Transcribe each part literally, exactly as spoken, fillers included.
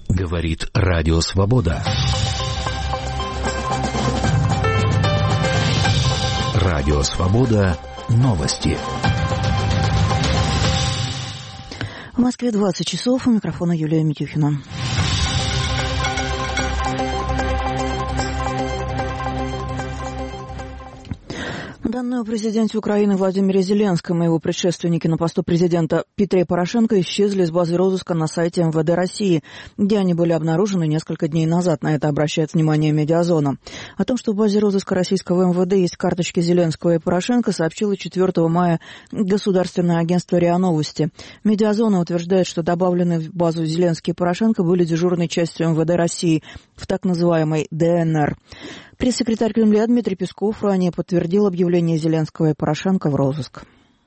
Говорит Радио Свобода. Радио Свобода. Новости. В Москве двадцать часов. У микрофона Юлия Митюхина. Данные о президенте Украины Владимире Зеленском и его предшественнике на посту президента Петре Порошенко исчезли с базы розыска на сайте эм вэ дэ России, где они были обнаружены несколько дней назад. На это обращает внимание «Медиазона». О том, что в базе розыска российского эм вэ дэ есть карточки Зеленского и Порошенко, сообщило четвёртого мая государственное агентство РИА Новости. «Медиазона» утверждает, что добавленные в базу Зеленский и Порошенко были дежурной частью эм вэ дэ России в так называемой дэ эн эр. Пресс-секретарь Кремля Дмитрий Песков ранее подтвердил объявление Зеленского и Порошенко в розыск.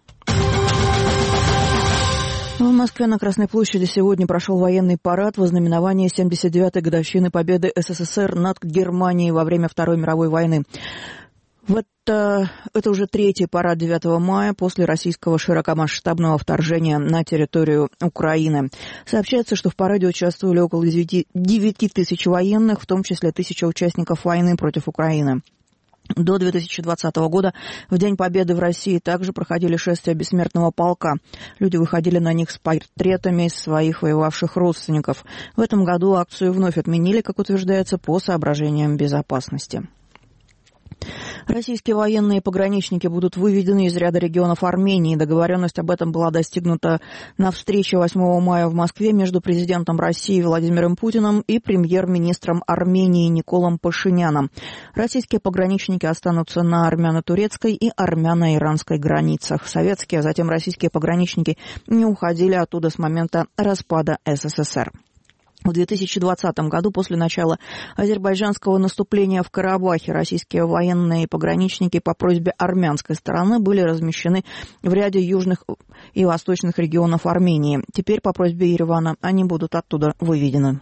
В Москве на Красной площади сегодня прошел военный парад во знаменование семьдесят девятой годовщины победы эс эс эс эр над Германией во время Второй мировой войны. Это, это уже третий парад девятого мая после российского широкомасштабного вторжения на территорию Украины. Сообщается, что в параде участвовали около девяти тысяч военных, в том числе тысяча участников войны против Украины. До две тысячи двадцатого года, в День Победы в России, также проходили шествия бессмертного полка. Люди выходили на них с портретами своих воевавших родственников. В этом году акцию вновь отменили, как утверждается, по соображениям безопасности. Российские военные и пограничники будут выведены из ряда регионов Армении. Договоренность об этом была достигнута на встрече восьмого мая в Москве между президентом России Владимиром Путиным и премьер-министром Армении Николом Пашиняном. Российские пограничники останутся на армяно-турецкой и армяно-иранской границах. Советские, а затем российские пограничники не уходили оттуда с момента распада эс эс эс эр. В две тысячи двадцатом году, после начала азербайджанского наступления в Карабахе, российские военные и пограничники по просьбе армянской стороны были размещены в ряде южных и восточных регионов Армении. Теперь по просьбе Еревана они будут оттуда выведены.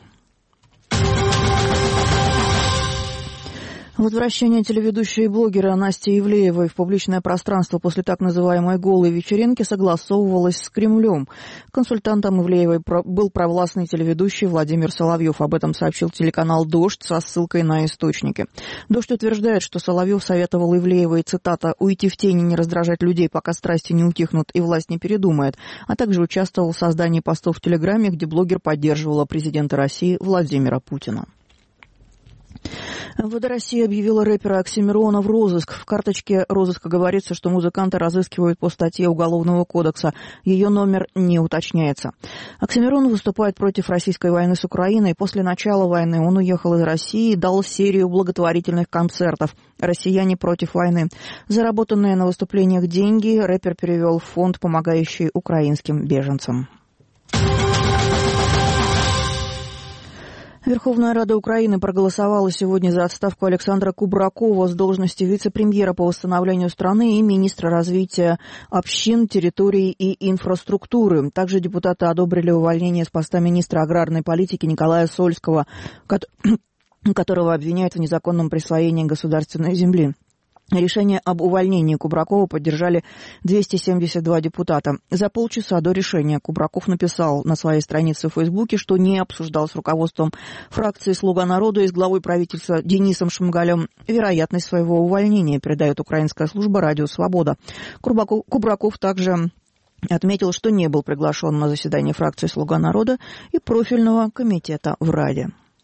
Возвращение телеведущей и блогера Насти Ивлеевой в публичное пространство после так называемой «голой вечеринки» согласовывалось с Кремлем. Консультантом Ивлеевой был провластный телеведущий Владимир Соловьев. Об этом сообщил телеканал «Дождь» со ссылкой на источники. «Дождь» утверждает, что Соловьев советовал Ивлеевой, цитата, «уйти в тень и не раздражать людей, пока страсти не утихнут и власть не передумает», а также участвовал в создании постов в Телеграме, где блогер поддерживала президента России Владимира Путина. эм вэ дэ России объявила рэпера Оксимирона в розыск. В карточке розыска говорится, что музыканта разыскивают по статье Уголовного кодекса. Ее номер не уточняется. Оксимирон выступает против российской войны с Украиной. После начала войны он уехал из России и дал серию благотворительных концертов «Россияне против войны». Заработанные на выступлениях деньги рэпер перевел в фонд, помогающий украинским беженцам. Верховная Рада Украины проголосовала сегодня за отставку Александра Кубракова с должности вице-премьера по восстановлению страны и министра развития общин, территорий и инфраструктуры. Также депутаты одобрили увольнение с поста министра аграрной политики Николая Сольского, которого обвиняют в незаконном присвоении государственной земли. Решение об увольнении Кубракова поддержали двести семьдесят два депутата. За полчаса до решения Кубраков написал на своей странице в Фейсбуке, что не обсуждал с руководством фракции «Слуга народа» и с главой правительства Денисом Шмыгалем вероятность своего увольнения, передает украинская служба «Радио Свобода». Кубраков, Кубраков также отметил, что не был приглашен на заседание фракции «Слуга народа» и профильного комитета в Раде.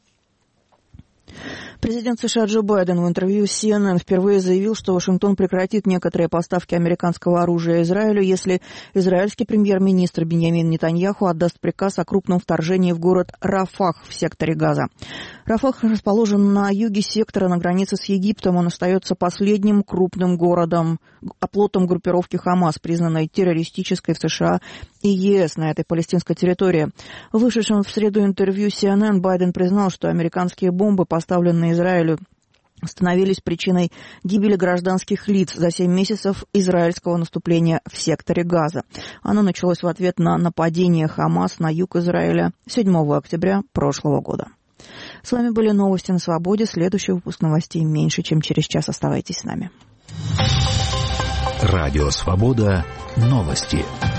Президент США Джо Байден в интервью с си эн эн впервые заявил, что Вашингтон прекратит некоторые поставки американского оружия Израилю, если израильский премьер-министр Биньямин Нетаньяху отдаст приказ о крупном вторжении в город Рафах в секторе Газа. Рафах расположен на юге сектора, на границе с Египтом. Он остается последним крупным городом, оплотом группировки Хамас, признанной террористической в США и е эс на этой палестинской территории. В вышедшем в среду интервью си эн эн Байден признал, что американские бомбы, поставленные Израилю, становились причиной гибели гражданских лиц за семь месяцев израильского наступления в секторе Газа. Оно началось в ответ на нападение Хамас на юг Израиля седьмого октября прошлого года. С вами были новости на Свободе. Следующий выпуск новостей меньше, чем через час. Оставайтесь с нами. Радио Свобода. Новости.